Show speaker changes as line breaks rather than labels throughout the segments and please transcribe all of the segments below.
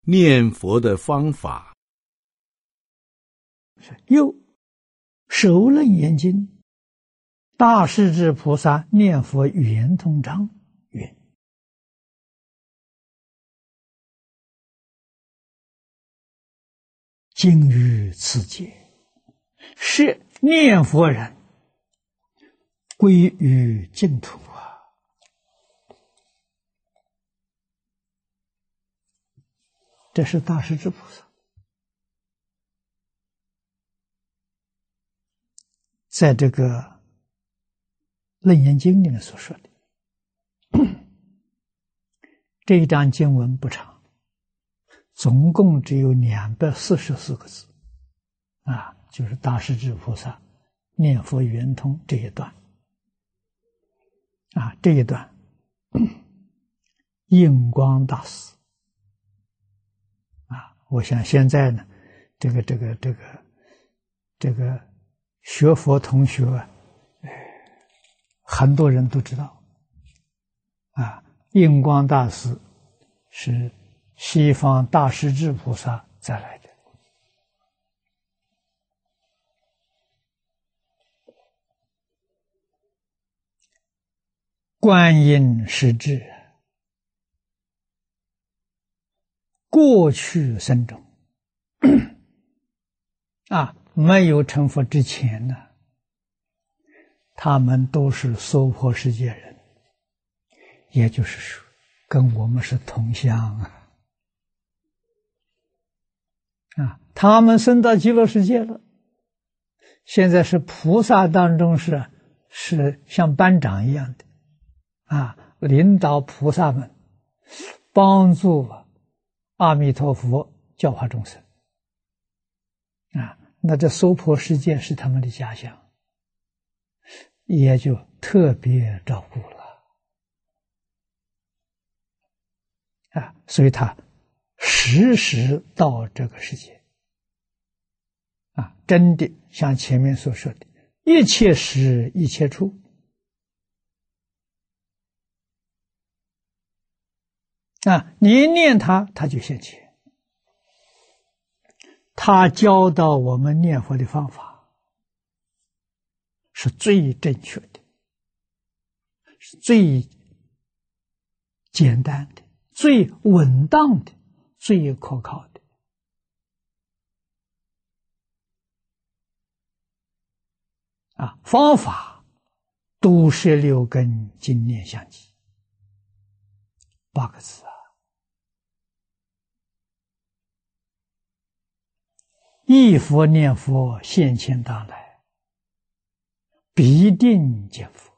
念佛的方法。
又首楞严经大势至菩萨念佛语言通章云：今于此界，是念佛人归于净土啊！这是大势至菩萨在这个楞严经里面所说的。这一章经文不长，总共只有244个字啊，就是大势至菩萨念佛圆通这一段啊，这一段印光大师啊，我想现在呢，这个学佛同学很多人都知道啊，印光大师是西方大势至菩萨再来的。观音实质，过去生中啊，没有成佛之前呢，他们都是娑婆世界人，也就是说，跟我们是同乡啊。他们升到极乐世界了，现在是菩萨当中是像班长一样的啊，领导菩萨们，帮助阿弥陀佛教化众生啊。那这娑婆世界是他们的家乡，也就特别照顾了啊，所以他时时到这个世界啊，真的像前面所说的，一切时一切处啊，你一念他，他就现前。他教导我们念佛的方法是最正确的，是最简单的，最稳当的，最可靠的啊！方法都是6根经念相继8个字啊。忆佛念佛，现前当来，必定见佛。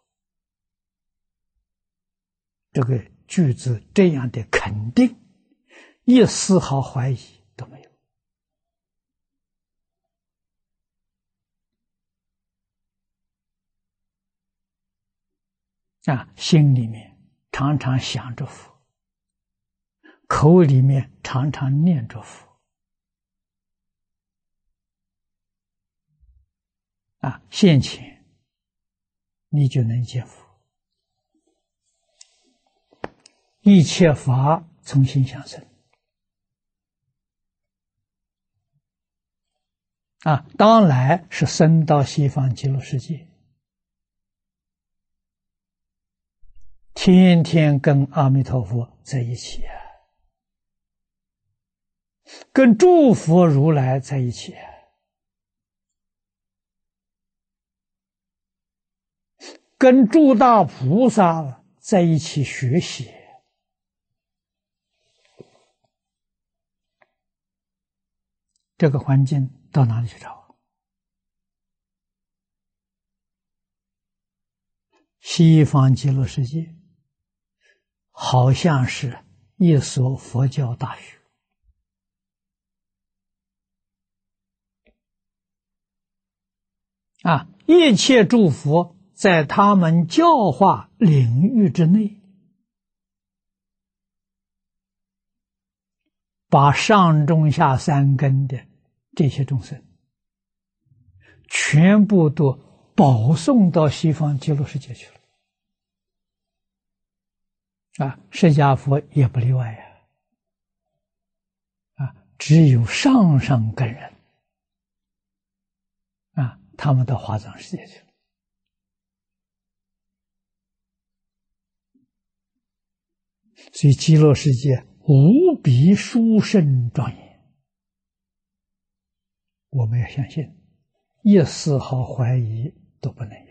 这个句子这样的肯定，一丝毫怀疑都没有啊！心里面常常想着佛，口里面常常念着佛啊，现前你就能见佛。一切法从心想生啊，当来是升到西方极乐世界，天天跟阿弥陀佛在一起啊，跟诸佛如来在一起啊，跟诸大菩萨在一起学习，这个环境到哪里去找？西方极乐世界好像是一所佛教大学啊，一切诸佛在他们教化领域之内，把上中下3根的这些众生全部都保送到西方极乐世界去了啊，释迦佛也不例外呀只有上上根人啊，他们到华藏世界去了。所以极乐世界无比殊胜庄严，我们要相信，一丝毫怀疑都不能有。